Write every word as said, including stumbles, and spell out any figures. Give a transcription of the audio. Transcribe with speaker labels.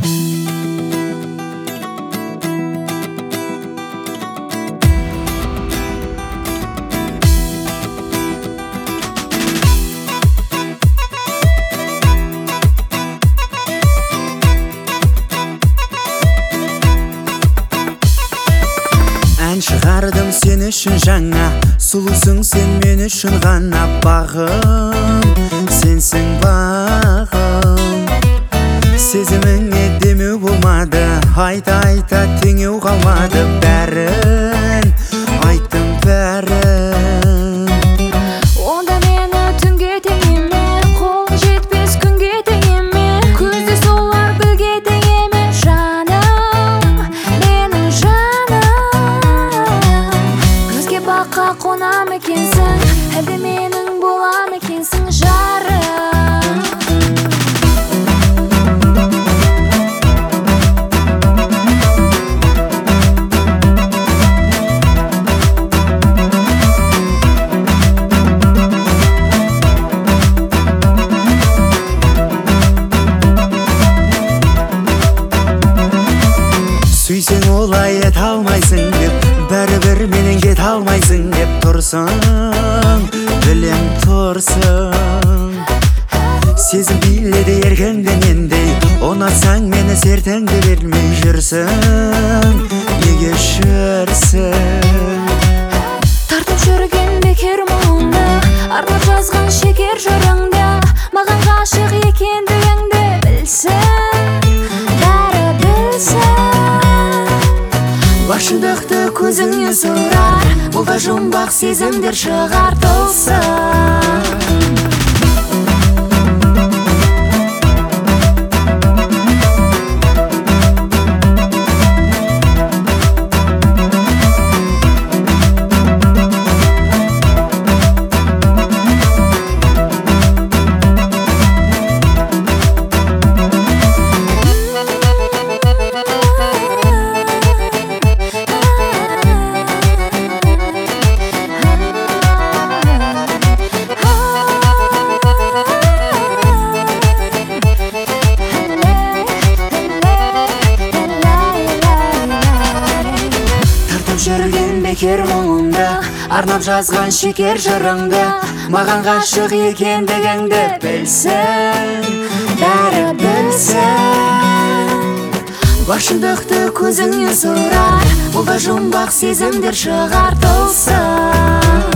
Speaker 1: Ән шығардым сен үшін жаңа, сұлусың сен мен үшін ғана. Бағым, сенсің бағым, сезіміңе демеу болмады, айта-айта теңеу қалмады. Бәрін айттым бәрін.
Speaker 2: Онда мені түнге теңеме, қолың жетпес күнге теңеме, көзді солар гүлге теңеме. Жаным, менің жаным, көзге баққа қонам екенсің, әлде менің болам екенсің жарым.
Speaker 1: Сүйсең олай ет алмайсың деп, бәрібір менен кет алмайсың деп тұрсың, білем тұрсың. Сезім биледі еркіңден ендей, ұнатсаң мені сертеңді бермей жүрсің, неге жүрсің?
Speaker 2: Тартып жүрген бекер мұңыңды, арнап жазған шекер жырыңды, маған ғашық екендігіңді білсін, бәрі білсін.
Speaker 1: Бар шындықты көзіңе сұрар, бұл да жұмбақ сезімдер шығар тылсым. Жүрген бекер мұңымды, арнап жазған шекер жырыңды, маған ғашық екендігіңді білсін, бәрі білсін. Бар шындықты көзіңе сұрар, бұл да жұмбақ сезімдер шығар тылсым.